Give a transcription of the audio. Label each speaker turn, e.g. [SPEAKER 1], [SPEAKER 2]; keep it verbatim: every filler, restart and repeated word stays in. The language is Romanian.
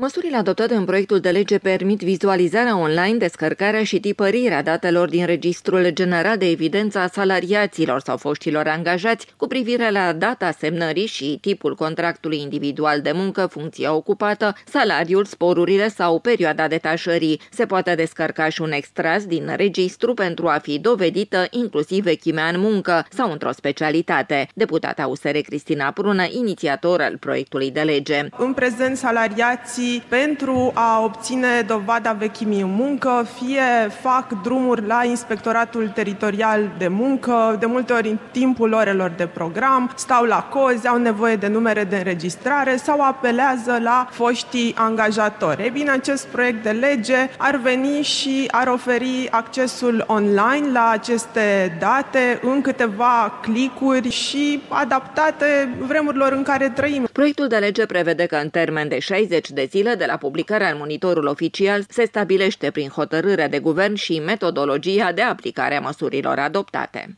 [SPEAKER 1] Măsurile adoptate în proiectul de lege permit vizualizarea online, descărcarea și tipărirea datelor din Registrul General de Evidență a salariaților sau foștilor angajați cu privire la data semnării și tipul contractului individual de muncă, funcția ocupată, salariul, sporurile sau perioada detașării. Se poate descărca și un extras din registru pentru a fi dovedită inclusiv vechimea în muncă sau într-o specialitate. Deputata U S R Cristina Prună, inițiator al proiectului de lege.
[SPEAKER 2] În prezent, salariații pentru a obține dovada vechimii în muncă, fie fac drumuri la Inspectoratul Teritorial de Muncă, de multe ori în timpul orelor de program, stau la cozi, au nevoie de numere de înregistrare sau apelează la foștii angajatori. Ei bine, acest proiect de lege ar veni și ar oferi accesul online la aceste date în câteva clicuri și adaptate vremurilor în care trăim.
[SPEAKER 1] Proiectul de lege prevede că în termen de șaizeci de zile de la publicarea în Monitorul Oficial se stabilește prin hotărâre de guvern și metodologia de aplicare a măsurilor adoptate.